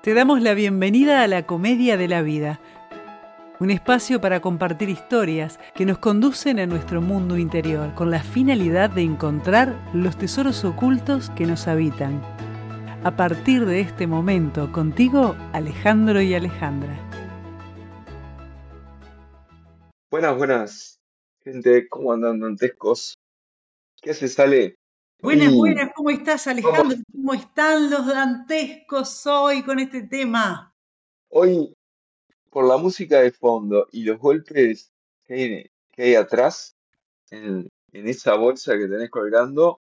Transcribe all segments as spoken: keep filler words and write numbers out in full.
Te damos la bienvenida a la Comedia de la Vida, un espacio para compartir historias que nos conducen a nuestro mundo interior con la finalidad de encontrar los tesoros ocultos que nos habitan. A partir de este momento, contigo, Alejandro y Alejandra. Buenas, buenas, gente, ¿cómo andan, dantescos? ¿Qué se sale? Buenas, Hoy buenas, ¿cómo estás, vamos, Alejandro? ¿Cómo están los dantescos hoy con este tema? hoy por la música de fondo y los golpes que hay, que hay atrás, en, en esa bolsa que tenés colgando,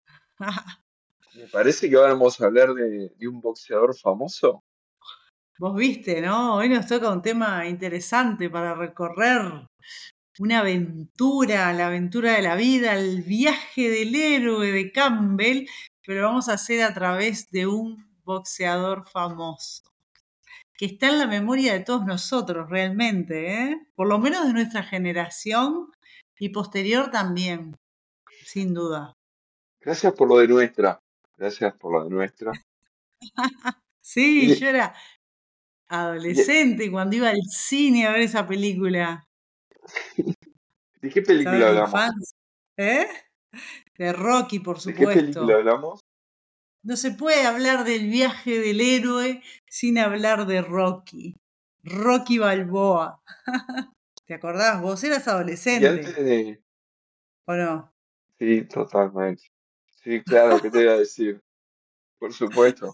me parece que ahora vamos a hablar de, de un boxeador famoso. Vos viste, ¿no? Hoy nos toca un tema interesante para recorrer. Una aventura, la aventura de la vida, el viaje del héroe de Campbell, pero lo vamos a hacer a través de un boxeador famoso, que está en la memoria de todos nosotros realmente, ¿eh? Por lo menos de nuestra generación y posterior también, sin duda. Gracias por lo de nuestra, gracias por lo de nuestra. Sí, ¿Y, yo era y- adolescente cuando iba al cine a ver esa película. de qué ¿Sabes? película La hablamos? infancia, ¿eh? De Rocky, por ¿De qué película supuesto. hablamos? No se puede hablar del viaje del héroe sin hablar de Rocky. Rocky Balboa. ¿Te acordás? Vos eras Y antes adolescente, de... ¿o no? Sí, totalmente. Sí, claro, ¿qué te iba a decir? Por supuesto.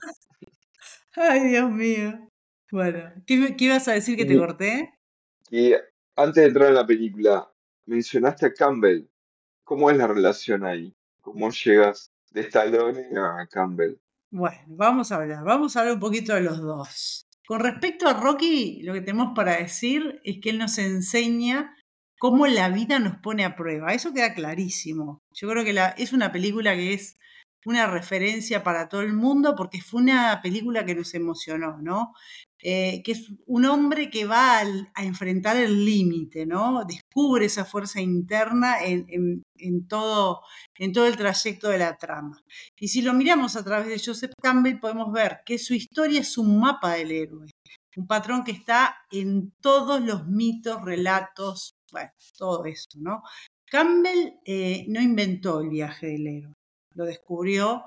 Ay, Dios mío. Bueno, ¿qué, me- qué ibas a decir que te Y, corté? y antes de entrar en la película, mencionaste a Campbell. ¿Cómo es la relación ahí? ¿Cómo llegas de Stallone a Campbell? Bueno, vamos a hablar, vamos a hablar un poquito de los dos. Con respecto a Rocky, lo que tenemos para decir es que él nos enseña cómo la vida nos pone a prueba. Eso queda clarísimo. Yo creo que la, es una película que es una referencia para todo el mundo porque fue una película que nos emocionó, ¿no? Eh, que es un hombre que va al- a enfrentar el límite, ¿no? Descubre esa fuerza interna en, en- en todo, en todo el trayecto de la trama. Y si lo miramos a través de Joseph Campbell, podemos ver que su historia es un mapa del héroe, un patrón que está en todos los mitos, relatos, bueno, todo eso, ¿no? Campbell eh, no inventó el viaje del héroe, lo descubrió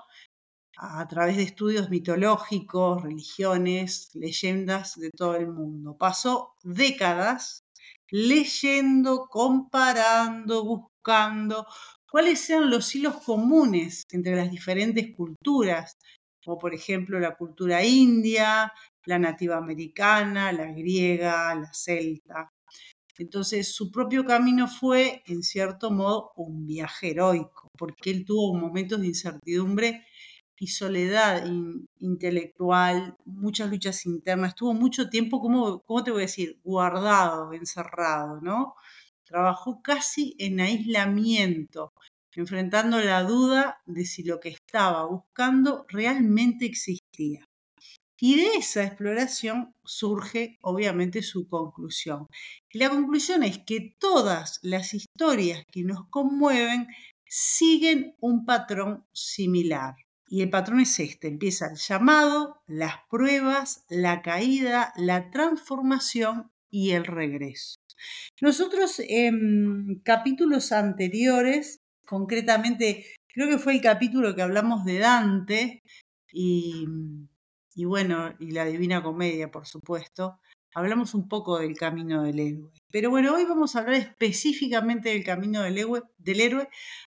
a través de estudios mitológicos, religiones, leyendas de todo el mundo. Pasó décadas leyendo, comparando, buscando cuáles eran los hilos comunes entre las diferentes culturas, como por ejemplo la cultura india, la nativa americana, la griega, la celta. Entonces su propio camino fue, en cierto modo, un viaje heroico, porque él tuvo momentos de incertidumbre y soledad in- intelectual, muchas luchas internas, tuvo mucho tiempo, ¿cómo, cómo te voy a decir? Guardado, encerrado, ¿no? Trabajó casi en aislamiento, enfrentando la duda de si lo que estaba buscando realmente existía. Y de esa exploración surge, obviamente, su conclusión. Y la conclusión es que todas las historias que nos conmueven siguen un patrón similar. Y el patrón es este, empieza el llamado, las pruebas, la caída, la transformación y el regreso. Nosotros en capítulos anteriores, concretamente, creo que fue el capítulo que hablamos de Dante y, y bueno, y la Divina Comedia, por supuesto, hablamos un poco del camino del héroe. Pero bueno, hoy vamos a hablar específicamente del camino del héroe, del héroe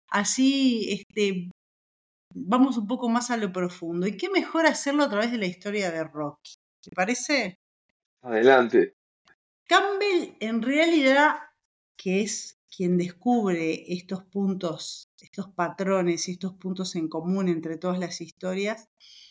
así este, vamos un poco más a lo profundo. ¿Y qué mejor hacerlo a través de la historia de Rocky? ¿Te parece? Adelante. Campbell, en realidad, que es quien descubre estos puntos, estos patrones y estos puntos en común entre todas las historias,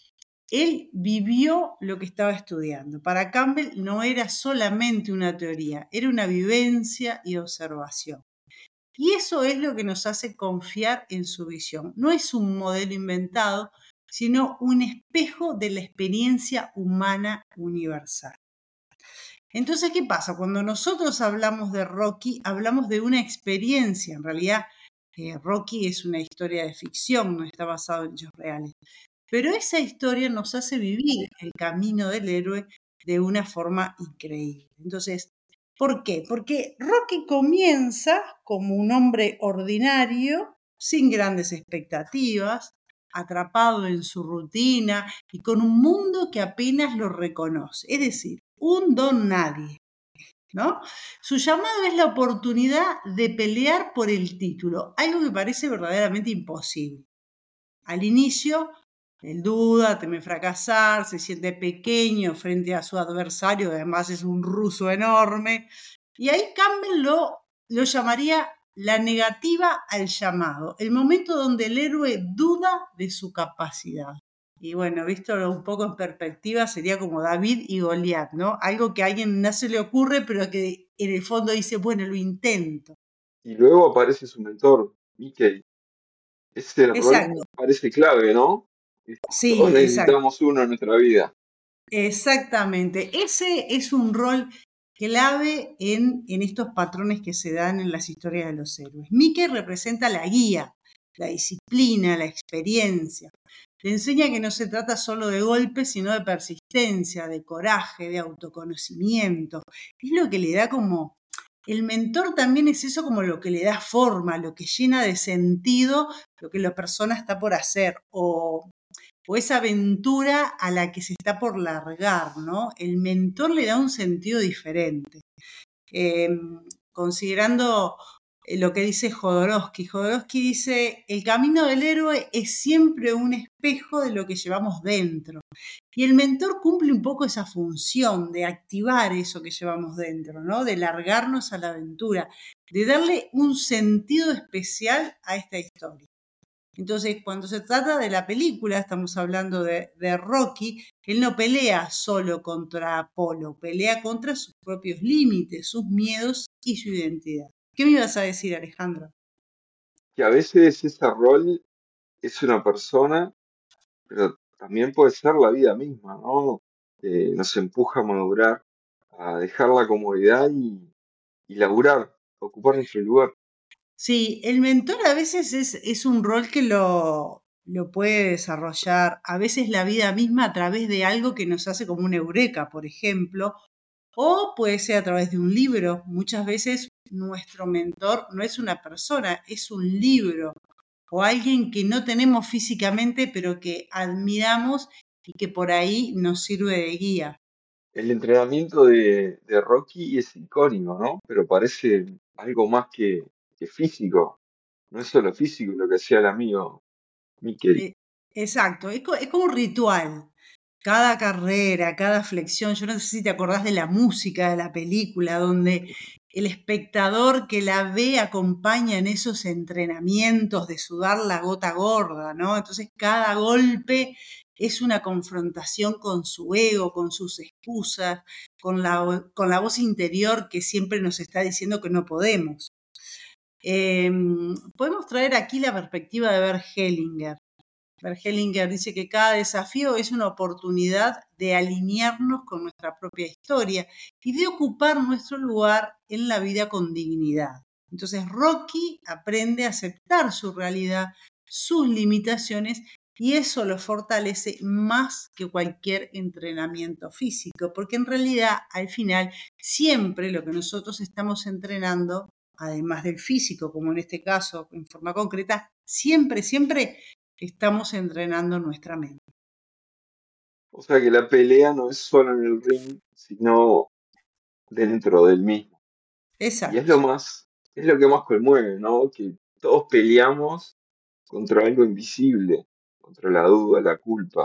él vivió lo que estaba estudiando. Para Campbell no era solamente una teoría, era una vivencia y observación. Y eso es lo que nos hace confiar en su visión. No es un modelo inventado, sino un espejo de la experiencia humana universal. Entonces, ¿qué pasa? Cuando nosotros hablamos de Rocky, hablamos de una experiencia. En realidad, eh, Rocky es una historia de ficción, no está basado en hechos reales. Pero esa historia nos hace vivir el camino del héroe de una forma increíble. Entonces, ¿por qué? Porque Rocky comienza como un hombre ordinario, sin grandes expectativas, atrapado en su rutina y con un mundo que apenas lo reconoce, es decir, un don nadie, ¿no? Su llamado es la oportunidad de pelear por el título, algo que parece verdaderamente imposible. Al inicio, él duda, teme fracasar, se siente pequeño frente a su adversario, que además es un ruso enorme, y ahí Campbell lo, lo llamaría la negativa al llamado, el momento donde el héroe duda de su capacidad. Y bueno, visto un poco en perspectiva, sería como David y Goliat, ¿no? Algo que a alguien no se le ocurre, pero que en el fondo dice, bueno, lo intento. Y luego aparece su mentor, Mickey. Ese rol Exacto, parece clave, ¿no? Todos sí, exacto. necesitamos uno en nuestra vida. Exactamente. Ese es un rol clave en, en estos patrones que se dan en las historias de los héroes. Mickey representa la guía, la disciplina, la experiencia. Le enseña que no se trata solo de golpes, sino de persistencia, de coraje, de autoconocimiento. Es lo que le da como... El mentor también es eso como lo que le da forma, lo que llena de sentido lo que la persona está por hacer o o esa aventura a la que se está por largar, ¿no? El mentor le da un sentido diferente. Eh, considerando lo que dice Jodorowsky, Jodorowsky dice, el camino del héroe es siempre un espejo de lo que llevamos dentro. Y el mentor cumple un poco esa función de activar eso que llevamos dentro, ¿no? De largarnos a la aventura, de darle un sentido especial a esta historia. Entonces, cuando se trata de la película, estamos hablando de, de Rocky, él no pelea solo contra Apolo, pelea contra sus propios límites, sus miedos y su identidad. ¿Qué me ibas a decir, Alejandro? Que a veces ese rol es una persona, pero también puede ser la vida misma, ¿no? Que nos empuja a madurar, a dejar la comodidad y, y laburar, ocupar nuestro lugar. Sí, el mentor a veces es, es un rol que lo, lo puede desarrollar, a veces la vida misma a través de algo que nos hace como una eureka, por ejemplo, o puede ser a través de un libro. Muchas veces nuestro mentor no es una persona, es un libro o alguien que no tenemos físicamente, pero que admiramos y que por ahí nos sirve de guía. El entrenamiento de, de Rocky es icónico, ¿no? Pero parece algo más que, que físico. No es solo físico lo que hacía el amigo Mickey. Eh, exacto, es, co- es como un ritual. Cada carrera, cada flexión, yo no sé si te acordás de la música de la película, donde el espectador que la ve acompaña en esos entrenamientos de sudar la gota gorda, ¿no? Entonces cada golpe es una confrontación con su ego, con sus excusas, con la, con la voz interior que siempre nos está diciendo que no podemos. Eh, podemos traer aquí la perspectiva de Bert Hellinger. Bert Hellinger dice que cada desafío es una oportunidad de alinearnos con nuestra propia historia y de ocupar nuestro lugar en la vida con dignidad. Entonces Rocky aprende a aceptar su realidad, sus limitaciones, y eso lo fortalece más que cualquier entrenamiento físico, porque en realidad al final siempre lo que nosotros estamos entrenando, además del físico, como en este caso en forma concreta, siempre, siempre estamos entrenando nuestra mente. O sea que la pelea no es solo en el ring, sino dentro del mismo. Y es Exacto. lo más, es lo que más conmueve, ¿no? Que todos peleamos contra algo invisible, contra la duda, la culpa,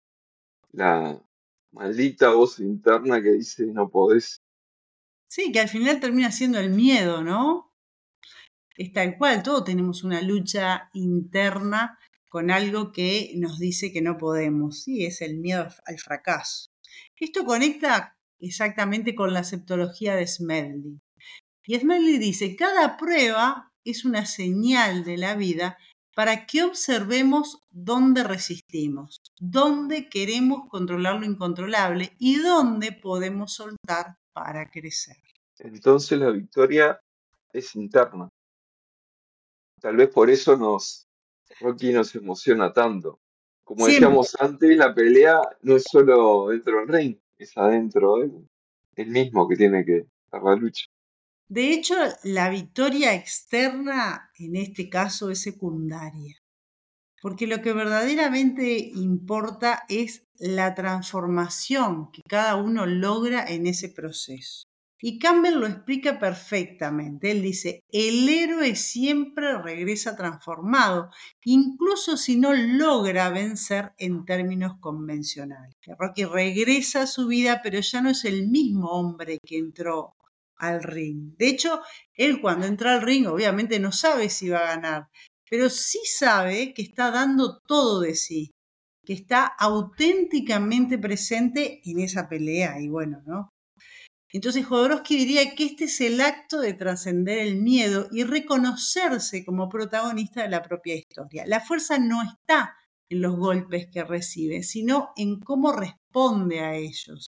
la maldita voz interna que dice no podés. Sí, que al final termina siendo el miedo, ¿no? Es tal cual, todos tenemos una lucha interna con algo que nos dice que no podemos. Sí, es el miedo al fracaso. Esto conecta exactamente con la septología de Smedley. Y Smedley dice, cada prueba es una señal de la vida para que observemos dónde resistimos, dónde queremos controlar lo incontrolable y dónde podemos soltar para crecer. Entonces la victoria es interna. Tal vez por eso nos, Rocky nos emociona tanto, Como Siempre. decíamos antes, la pelea no es solo dentro del ring, es adentro de él, él mismo que tiene que dar la lucha. De hecho, la victoria externa en este caso es secundaria, porque lo que verdaderamente importa es la transformación que cada uno logra en ese proceso. Y Campbell lo explica perfectamente. Él dice, el héroe siempre regresa transformado, incluso si no logra vencer en términos convencionales. Que Rocky regresa a su vida, pero ya no es el mismo hombre que entró al ring. De hecho, él cuando entra al ring obviamente no sabe si va a ganar, pero sí sabe que está dando todo de sí, que está auténticamente presente en esa pelea. Y bueno, ¿no? Entonces Jodorowsky diría que este es el acto de trascender el miedo y reconocerse como protagonista de la propia historia. La fuerza no está en los golpes que recibe, sino en cómo responde a ellos.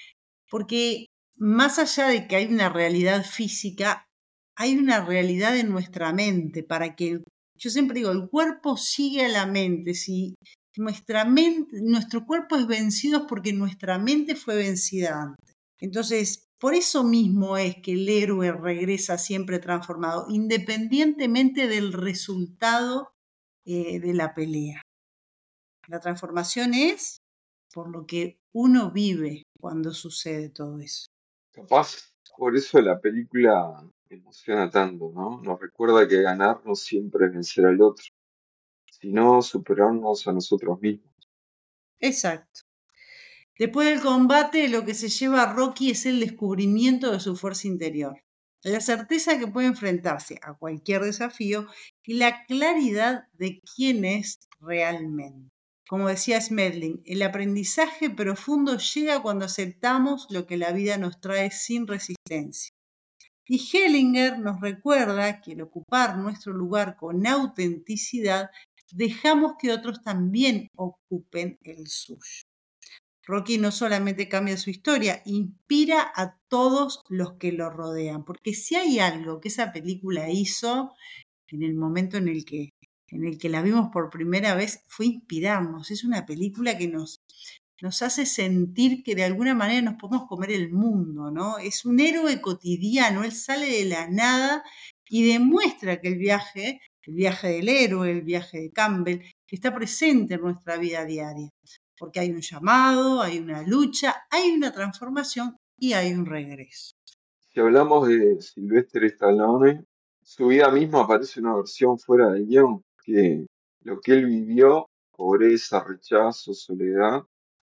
Porque más allá de que hay una realidad física, hay una realidad en nuestra mente para que, yo siempre digo, el cuerpo sigue a la mente. Si nuestra mente, nuestro cuerpo es vencido es porque nuestra mente fue vencida antes. Entonces, por eso mismo es que el héroe regresa siempre transformado, independientemente del resultado eh, de la pelea. La transformación es por lo que uno vive cuando sucede todo eso. Capaz, por eso la película emociona tanto, ¿no? Nos recuerda que ganar no siempre es vencer al otro, sino superarnos a nosotros mismos. Exacto. Después del combate, lo que se lleva a Rocky es el descubrimiento de su fuerza interior, la certeza que puede enfrentarse a cualquier desafío y la claridad de quién es realmente. Como decía Smedley, el aprendizaje profundo llega cuando aceptamos lo que la vida nos trae sin resistencia. Y Hellinger nos recuerda que al ocupar nuestro lugar con autenticidad, dejamos que otros también ocupen el suyo. Rocky no solamente cambia su historia, inspira a todos los que lo rodean, porque si hay algo que esa película hizo en el momento en el que, en el que la vimos por primera vez, fue inspirarnos. Es una película que nos, nos hace sentir que de alguna manera nos podemos comer el mundo, ¿no? Es un héroe cotidiano, él sale de la nada y demuestra que el viaje, el viaje del héroe, el viaje de Campbell, que está presente en nuestra vida diaria. Porque hay un llamado, hay una lucha, hay una transformación y hay un regreso. Si hablamos de Sylvester Stallone, su vida misma parece una versión fuera del guión, que lo que él vivió, pobreza, rechazo, soledad,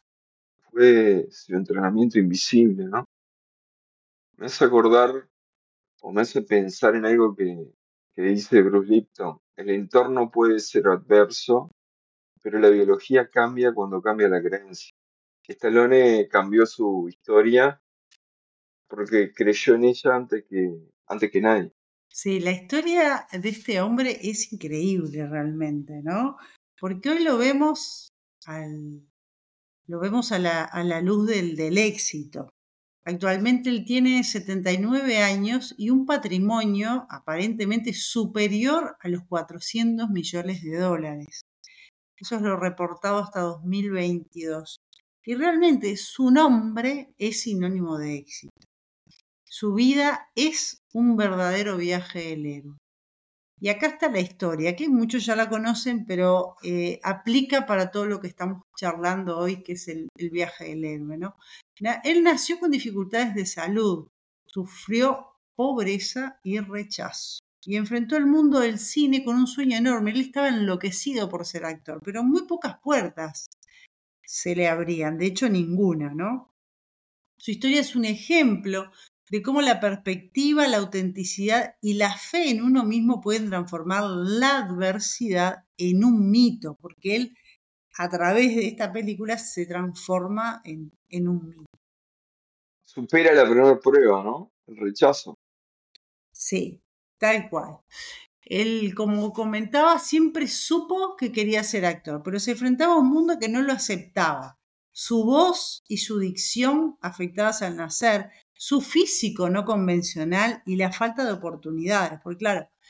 fue su entrenamiento invisible, ¿no? Me hace acordar o me hace pensar en algo que, que dice Bruce Lipton. El entorno puede ser adverso, pero la biología cambia cuando cambia la creencia. Stallone cambió su historia porque creyó en ella antes que, antes que nadie. Sí, la historia de este hombre es increíble realmente, ¿no? Porque hoy lo vemos, al, lo vemos a, la, a la luz del, del éxito. Actualmente él tiene setenta y nueve años y un patrimonio aparentemente superior a los cuatrocientos millones de dólares. Eso es lo reportado hasta dos mil veintidós. Y realmente su nombre es sinónimo de éxito. Su vida es un verdadero viaje del héroe. Y acá está la historia, que muchos ya la conocen, pero eh, aplica para todo lo que estamos charlando hoy, que es el, el viaje del héroe, ¿no? Él nació con dificultades de salud, sufrió pobreza y rechazo. Y enfrentó el mundo del cine con un sueño enorme. Él estaba enloquecido por ser actor, pero muy pocas puertas se le abrían, de hecho ninguna, ¿no? Su historia es un ejemplo de cómo la perspectiva, la autenticidad y la fe en uno mismo pueden transformar la adversidad en un mito, porque él a través de esta película se transforma en, en un mito. Supera la primera prueba, ¿no? El rechazo. Sí, tal cual. Él, como comentaba, siempre supo que quería ser actor, pero se enfrentaba a un mundo que no lo aceptaba. Su voz y su dicción afectadas al nacer, su físico no convencional y la falta de oportunidades. Porque claro,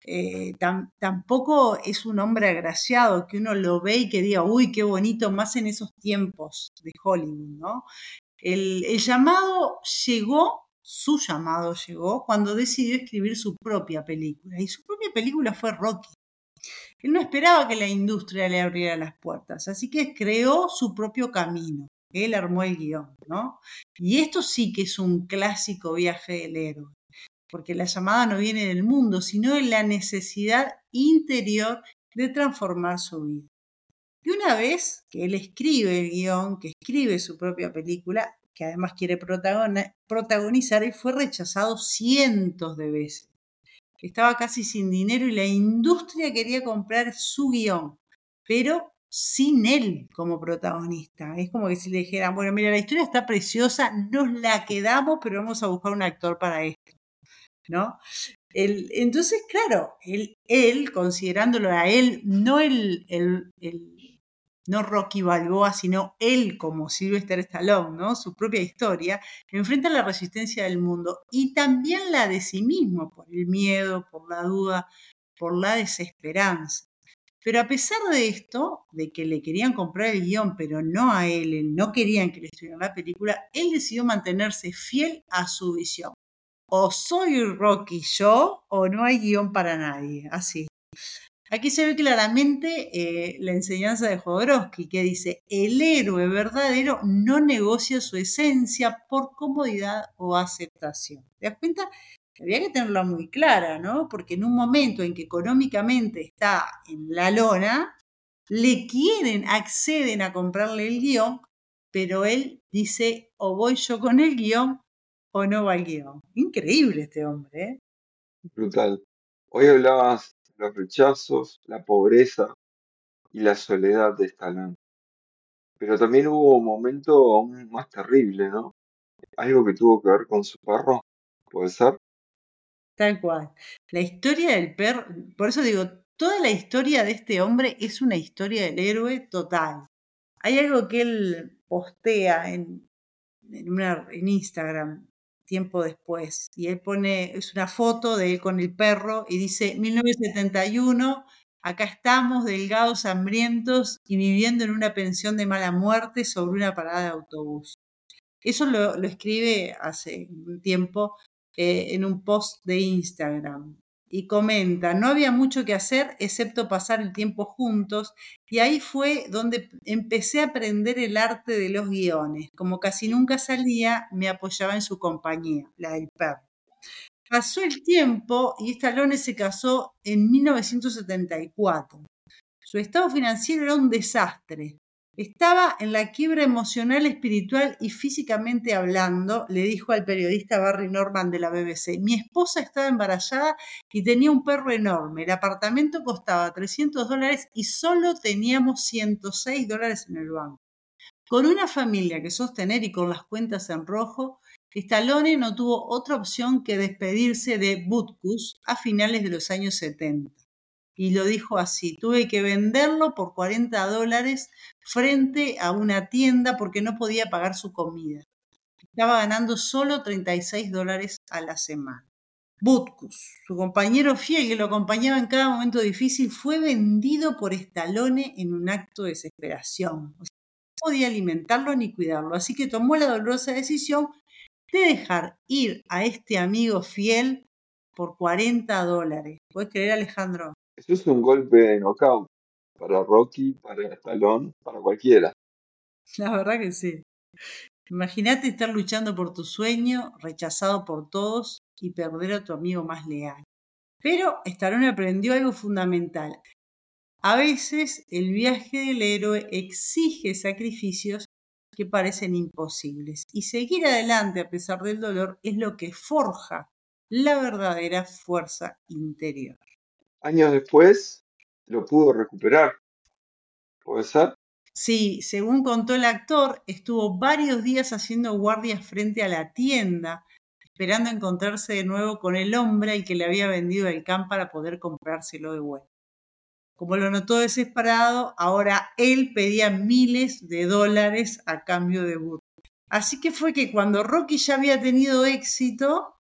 eh, tam, tampoco es un hombre agraciado que uno lo ve y que diga, uy, qué bonito, más en esos tiempos de Hollywood, ¿no? El, el llamado llegó, su llamado llegó cuando decidió escribir su propia película. Y su propia película fue Rocky. Él no esperaba que la industria le abriera las puertas, así que creó su propio camino. Él armó el guión, ¿no? Y esto sí que es un clásico viaje del héroe, porque la llamada no viene del mundo, sino de la necesidad interior de transformar su vida. Y una vez que él escribe el guión, que escribe su propia película, que además quiere protagonizar, él fue rechazado cientos de veces. Estaba casi sin dinero y la industria quería comprar su guión, pero sin él como protagonista. Es como que si le dijeran, bueno, mira, la historia está preciosa, nos la quedamos, pero vamos a buscar un actor para esto, ¿no? El, entonces, claro, él, él, considerándolo a él, no el, el, el no Rocky Balboa, sino él como Sylvester Stallone, ¿no? Su propia historia, enfrenta la resistencia del mundo y también la de sí mismo, por el miedo, por la duda, por la desesperanza. Pero a pesar de esto, de que le querían comprar el guión, pero no a él, no querían que le estuvieran la película, él decidió mantenerse fiel a su visión. O soy Rocky yo, o no hay guión para nadie, así. Aquí se ve claramente eh, la enseñanza de Jodorowsky, que dice, el héroe verdadero no negocia su esencia por comodidad o aceptación. ¿Te das cuenta? Había que tenerla muy clara, ¿no? Porque en un momento en que económicamente está en la lona, le quieren, acceden a comprarle el guión, pero él dice, o voy yo con el guión o no va el guión. Increíble este hombre, ¿eh? Brutal. Hoy hablabas de los rechazos, la pobreza y la soledad de Stallone. Pero también hubo un momento aún más terrible, ¿no? Algo que tuvo que ver con su perro, ¿puede ser? Tal cual. La historia del perro, por eso digo, toda la historia de este hombre es una historia del héroe total. Hay algo que él postea en, en, una, en Instagram tiempo después y él pone, es una foto de él con el perro y dice mil novecientos setenta y uno, acá estamos delgados, hambrientos y viviendo en una pensión de mala muerte sobre una parada de autobús. Eso lo, lo escribe hace un tiempo eh, en un post de Instagram y comenta, no había mucho que hacer excepto pasar el tiempo juntos y ahí fue donde empecé a aprender el arte de los guiones. Como casi nunca salía, me apoyaba en su compañía, la del perro. Pasó el tiempo y Stallone se casó en mil novecientos setenta y cuatro. Su estado financiero era un desastre. Estaba en la quiebra emocional, espiritual y físicamente hablando, le dijo al periodista Barry Norman de la B B C. Mi esposa estaba embarazada y tenía un perro enorme. El apartamento costaba trescientos dólares y solo teníamos ciento seis dólares en el banco. Con una familia que sostener y con las cuentas en rojo, Stallone no tuvo otra opción que despedirse de Butkus a finales de los años setenta. Y lo dijo así, tuve que venderlo por cuarenta dólares frente a una tienda porque no podía pagar su comida. Estaba ganando solo treinta y seis dólares a la semana. Butkus, su compañero fiel que lo acompañaba en cada momento difícil, fue vendido por Stallone en un acto de desesperación. O sea, no podía alimentarlo ni cuidarlo, así que tomó la dolorosa decisión de dejar ir a este amigo fiel por cuarenta dólares. ¿Puedes creer, Alejandro? Eso es un golpe de knockout para Rocky, para Stallone, para cualquiera. La verdad que sí. Imagínate estar luchando por tu sueño, rechazado por todos y perder a tu amigo más leal. Pero Stallone aprendió algo fundamental. A veces el viaje del héroe exige sacrificios que parecen imposibles. Y seguir adelante a pesar del dolor es lo que forja la verdadera fuerza interior. Años después lo pudo recuperar, ¿puede ser? Sí, según contó el actor, estuvo varios días haciendo guardias frente a la tienda, esperando encontrarse de nuevo con el hombre al que le había vendido el can para poder comprárselo de vuelta. Como lo notó desesperado, ahora él pedía miles de dólares a cambio de Burt. Así que fue que cuando Rocky ya había tenido éxito,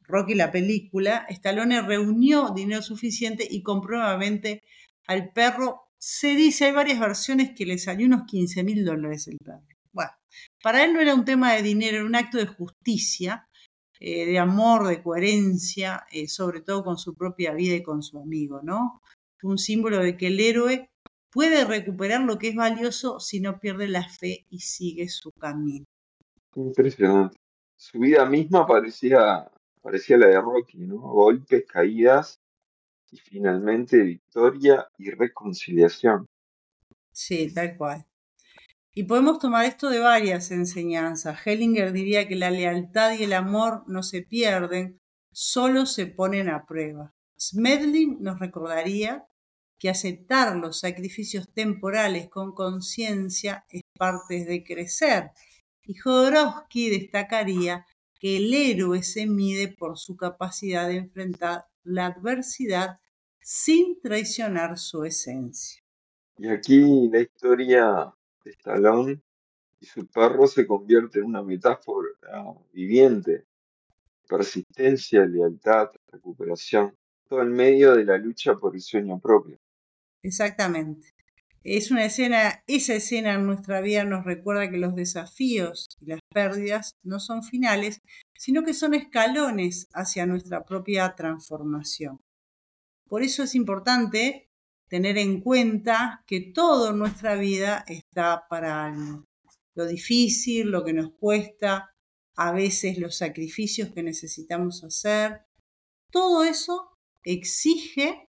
Rocky la película, Stallone reunió dinero suficiente y compró nuevamente al perro. Se dice, hay varias versiones que le salió unos quince mil dólares el perro. Bueno, para él no era un tema de dinero, era un acto de justicia, eh, de amor, de coherencia, eh, sobre todo con su propia vida y con su amigo, ¿no? Un símbolo de que el héroe puede recuperar lo que es valioso si no pierde la fe y sigue su camino. Impresionante. Su vida misma parecía, parecía la de Rocky, ¿no? Golpes, caídas y finalmente victoria y reconciliación. Sí, tal cual. Y podemos tomar esto de varias enseñanzas. Hellinger diría que la lealtad y el amor no se pierden, solo se ponen a prueba. Smedley nos recordaría que aceptar los sacrificios temporales con conciencia es parte de crecer. Y Jodorowsky destacaría que el héroe se mide por su capacidad de enfrentar la adversidad sin traicionar su esencia. Y aquí la historia de Stallone y su perro se convierte en una metáfora viviente. Persistencia, lealtad, recuperación. Todo en medio de la lucha por el sueño propio. Exactamente. Es una escena, esa escena en nuestra vida nos recuerda que los desafíos y las pérdidas no son finales, sino que son escalones hacia nuestra propia transformación. Por eso es importante tener en cuenta que todo en nuestra vida está para algo. Lo difícil, lo que nos cuesta, a veces los sacrificios que necesitamos hacer, todo eso exige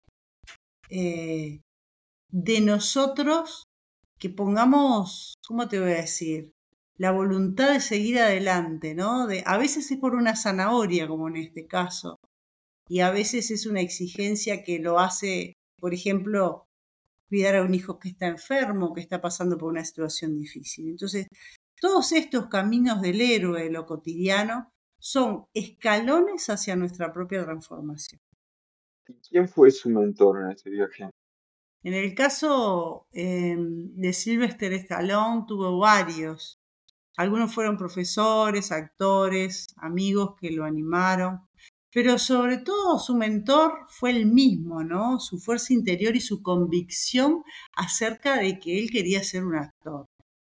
eh, de nosotros que pongamos, ¿cómo te voy a decir? La voluntad de seguir adelante, ¿no? De, a veces es por una zanahoria, como en este caso, y a veces es una exigencia que lo hace, por ejemplo, cuidar a un hijo que está enfermo, que está pasando por una situación difícil. Entonces, todos estos caminos del héroe, de lo cotidiano, son escalones hacia nuestra propia transformación. ¿Y quién fue su mentor en este viaje? En el caso eh, de Sylvester Stallone, tuvo varios. Algunos fueron profesores, actores, amigos que lo animaron, pero sobre todo su mentor fue el mismo, ¿no? Su fuerza interior y su convicción acerca de que él quería ser un actor.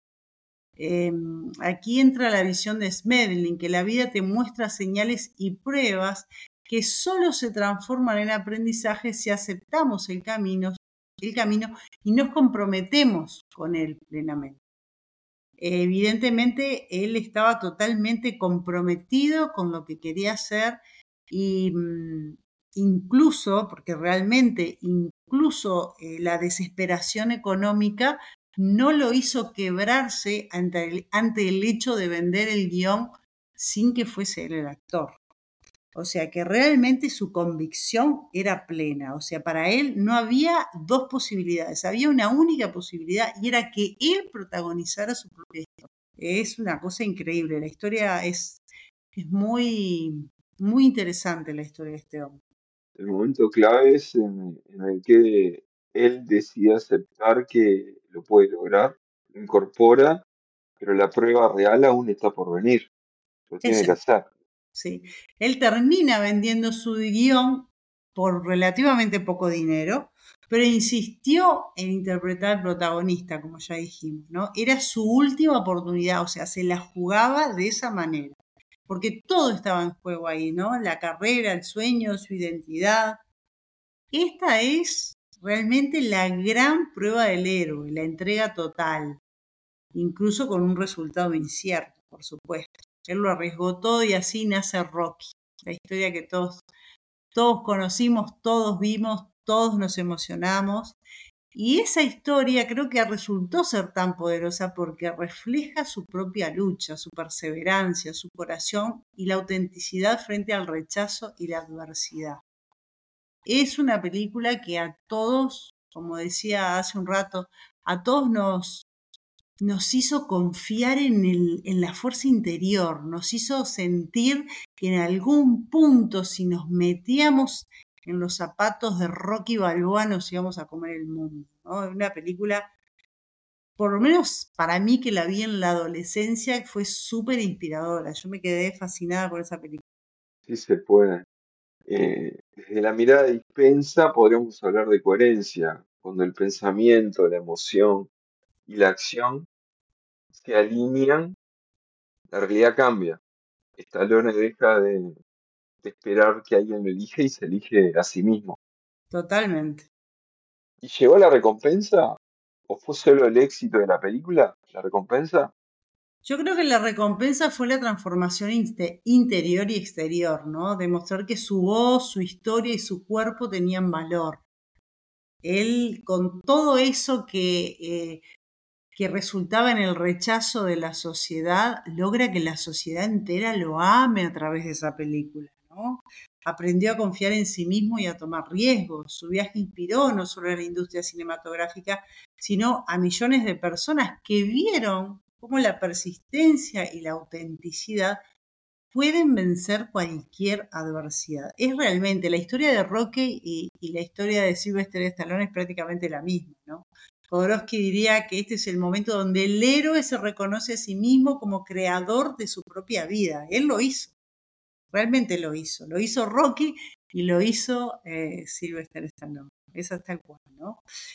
Eh, aquí entra la visión de Smedley, que la vida te muestra señales y pruebas que solo se transforman en aprendizaje si aceptamos el camino, el camino y nos comprometemos con él plenamente. Evidentemente, él estaba totalmente comprometido con lo que quería hacer y mm, incluso, porque realmente incluso eh, la desesperación económica no lo hizo quebrarse ante el, ante el hecho de vender el guión sin que fuese él el actor. O sea que realmente su convicción era plena. O sea, para él no había dos posibilidades, había una única posibilidad y era que él protagonizara su propia historia. Es una cosa increíble. La historia es, es muy, muy interesante, la historia de este hombre. El momento clave es en, en el que él decide aceptar que lo puede lograr, lo incorpora, pero la prueba real aún está por venir. Lo tiene que Exacto. hacer. Sí. Él termina vendiendo su guión por relativamente poco dinero, pero insistió en interpretar al protagonista, como ya dijimos, ¿no? Era su última oportunidad, o sea, se la jugaba de esa manera, porque todo estaba en juego ahí, ¿no? La carrera, el sueño, su identidad. Esta es realmente la gran prueba del héroe, la entrega total, incluso con un resultado incierto, por supuesto. Él lo arriesgó todo y así nace Rocky, la historia que todos, todos conocimos, todos vimos, todos nos emocionamos. Y esa historia creo que resultó ser tan poderosa porque refleja su propia lucha, su perseverancia, su corazón y la autenticidad frente al rechazo y la adversidad. Es una película que a todos, como decía hace un rato, a todos nos, nos hizo confiar en, el, en la fuerza interior, nos hizo sentir que en algún punto, si nos metíamos en los zapatos de Rocky Balboa, nos íbamos a comer el mundo, ¿no? Una película, por lo menos para mí que la vi en la adolescencia, fue súper inspiradora. Yo me quedé fascinada por esa película. sí se puede. Eh, desde la mirada dispensa podríamos hablar de coherencia, cuando el pensamiento, la emoción y la acción se alinean, la realidad cambia. Stallone deja de, de esperar que alguien lo elija y se elige a sí mismo. Totalmente. ¿Y llegó la recompensa? ¿O fue solo el éxito de la película? ¿La recompensa? Yo creo que la recompensa fue la transformación inte- interior y exterior, ¿no? Demostrar que su voz, su historia y su cuerpo tenían valor. Él, con todo eso que, eh, que resultaba en el rechazo de la sociedad, logra que la sociedad entera lo ame a través de esa película, ¿no? Aprendió a confiar en sí mismo y a tomar riesgos. Su viaje inspiró no solo a la industria cinematográfica, sino a millones de personas que vieron cómo la persistencia y la autenticidad pueden vencer cualquier adversidad. Es realmente la historia de Rocky y, y la historia de Sylvester Stallone es prácticamente la misma, ¿no? Jodorowsky diría que este es el momento donde el héroe se reconoce a sí mismo como creador de su propia vida. Él lo hizo, realmente lo hizo. Lo hizo Rocky y lo hizo eh, Sylvester Stallone. Eso es tal cual, ¿no?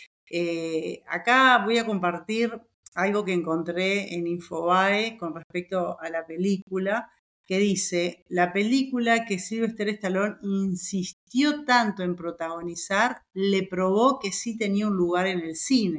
Eh, acá voy a compartir algo que encontré en Infobae con respecto a la película, que dice, la película que Sylvester Stallone insistió tanto en protagonizar, le probó que sí tenía un lugar en el cine.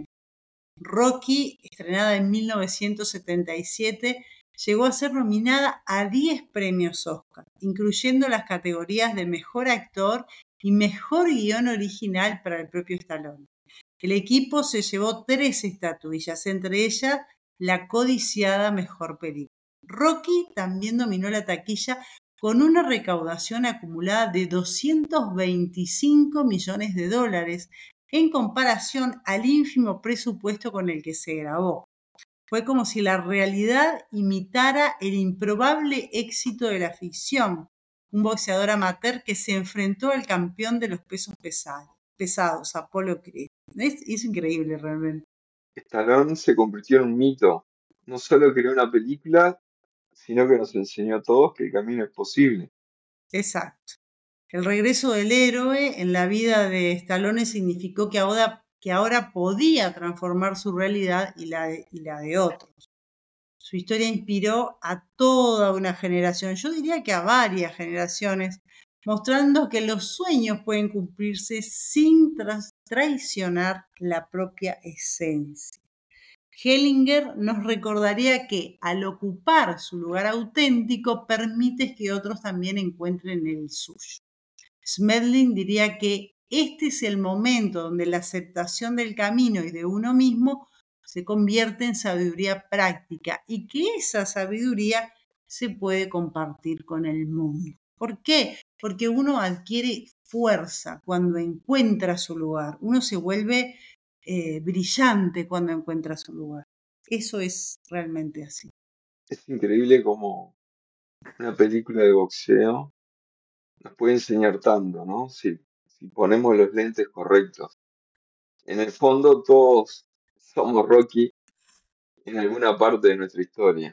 Rocky, estrenada en mil novecientos setenta y siete, llegó a ser nominada a diez premios Oscar, incluyendo las categorías de Mejor Actor y Mejor Guión Original para el propio Stallone. El equipo se llevó tres estatuillas, entre ellas la codiciada Mejor Película. Rocky también dominó la taquilla con una recaudación acumulada de doscientos veinticinco millones de dólares en comparación al ínfimo presupuesto con el que se grabó. Fue como si la realidad imitara el improbable éxito de la ficción. Un boxeador amateur que se enfrentó al campeón de los pesos pesados, pesados Apolo Creed. Es, es increíble realmente. Stallone se convirtió en un mito. No solo creó una película, sino que nos enseñó a todos que el camino es posible. Exacto. El regreso del héroe en la vida de Stallone significó que ahora, que ahora podía transformar su realidad y la de, y la de otros. Su historia inspiró a toda una generación, yo diría que a varias generaciones, mostrando que los sueños pueden cumplirse sin tras- traicionar la propia esencia. Hellinger nos recordaría que al ocupar su lugar auténtico permites que otros también encuentren el suyo. Smedlin diría que este es el momento donde la aceptación del camino y de uno mismo se convierte en sabiduría práctica y que esa sabiduría se puede compartir con el mundo. ¿Por qué? Porque uno adquiere fuerza cuando encuentra su lugar, uno se vuelve eh, brillante cuando encuentra su lugar. Eso es realmente así. Es increíble cómo una película de boxeo nos puede enseñar tanto, ¿no? Si, si ponemos los lentes correctos. En el fondo todos somos Rocky en alguna parte de nuestra historia.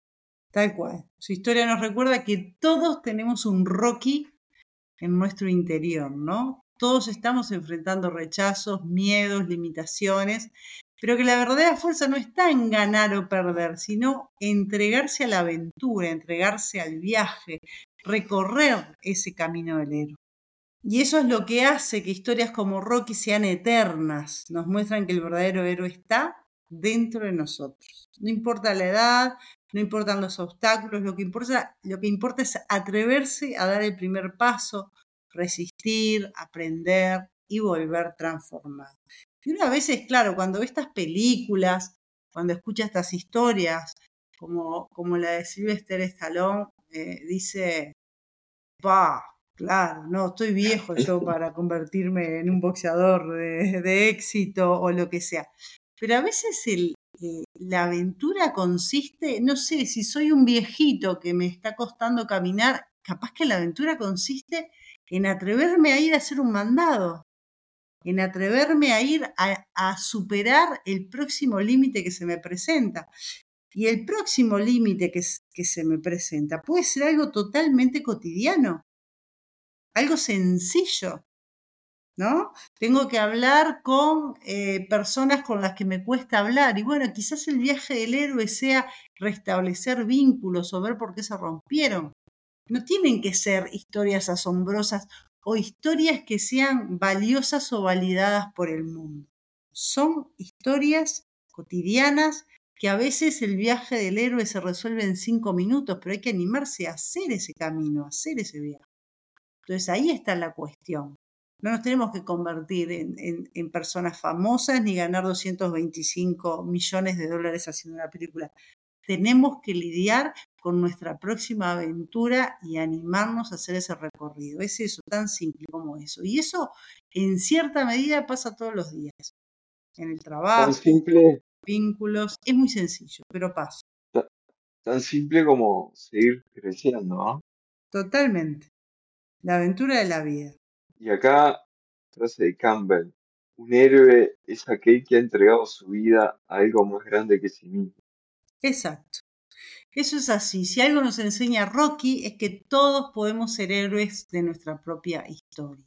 Tal cual. Su historia nos recuerda que todos tenemos un Rocky en nuestro interior, ¿no? Todos estamos enfrentando rechazos, miedos, limitaciones, pero que la verdadera fuerza no está en ganar o perder, sino entregarse a la aventura, entregarse al viaje, recorrer ese camino del héroe. Y eso es lo que hace que historias como Rocky sean eternas, nos muestran que el verdadero héroe está dentro de nosotros. No importa la edad, no importan los obstáculos, lo que importa, lo que importa es atreverse a dar el primer paso, resistir, aprender y volver transformado. Y una vez es claro, cuando ve estas películas, cuando escucha estas historias, como, como la de Sylvester Stallone, eh, dice, pa, claro, no, estoy viejo yo para convertirme en un boxeador de, de éxito o lo que sea. Pero a veces el, eh, la aventura consiste, no sé, si soy un viejito que me está costando caminar, capaz que la aventura consiste en atreverme a ir a hacer un mandado, en atreverme a ir a, a superar el próximo límite que se me presenta. Y el próximo límite que, que se me presenta puede ser algo totalmente cotidiano, algo sencillo, ¿no? Tengo que hablar con eh, personas con las que me cuesta hablar. Y bueno, quizás el viaje del héroe sea restablecer vínculos o ver por qué se rompieron. No tienen que ser historias asombrosas o historias que sean valiosas o validadas por el mundo. Son historias cotidianas que a veces el viaje del héroe se resuelve en cinco minutos, pero hay que animarse a hacer ese camino, a hacer ese viaje. Entonces ahí está la cuestión. No nos tenemos que convertir en, en, en personas famosas ni ganar doscientos veinticinco millones de dólares haciendo una película. Tenemos que lidiar con nuestra próxima aventura y animarnos a hacer ese recorrido. Es eso, tan simple como eso. Y eso, en cierta medida, pasa todos los días. En el trabajo, Tan simple, vínculos, es muy sencillo, pero pasa. ta- tan simple como seguir creciendo, ¿no? Totalmente. La aventura de la vida. Y acá, frase de Campbell, un héroe es aquel que ha entregado su vida a algo más grande que sí mismo. Exacto. Eso es así. Si algo nos enseña Rocky es que todos podemos ser héroes de nuestra propia historia.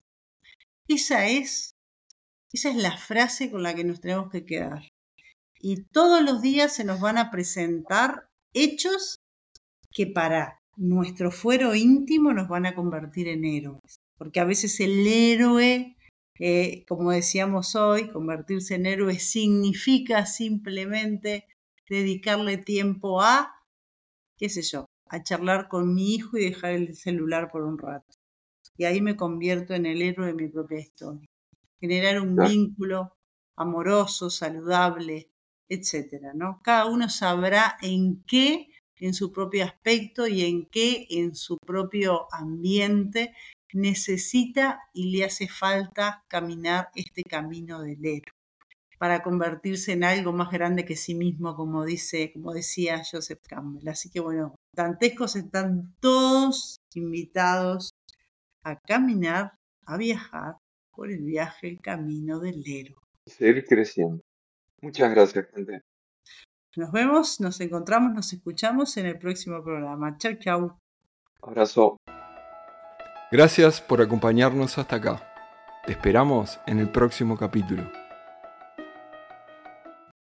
Esa es, esa es la frase con la que nos tenemos que quedar. Y todos los días se nos van a presentar hechos que para nuestro fuero íntimo nos van a convertir en héroes. Porque a veces el héroe, eh, como decíamos hoy, convertirse en héroe significa simplemente dedicarle tiempo a, qué sé yo, a charlar con mi hijo y dejar el celular por un rato. Y ahí me convierto en el héroe de mi propia historia. Generar un Claro. vínculo amoroso, saludable, etcétera, ¿no? Cada uno sabrá en qué, en su propio aspecto y en qué, en su propio ambiente, necesita y le hace falta caminar este camino del héroe para convertirse en algo más grande que sí mismo, como dice, como decía Joseph Campbell. Así que bueno, dantescos están todos invitados a caminar, a viajar por el viaje, el camino del héroe. Y seguir creciendo. Muchas gracias, gente. Nos vemos, nos encontramos, nos escuchamos en el próximo programa. Chau, chau. Abrazo. Gracias por acompañarnos hasta acá. Te esperamos en el próximo capítulo.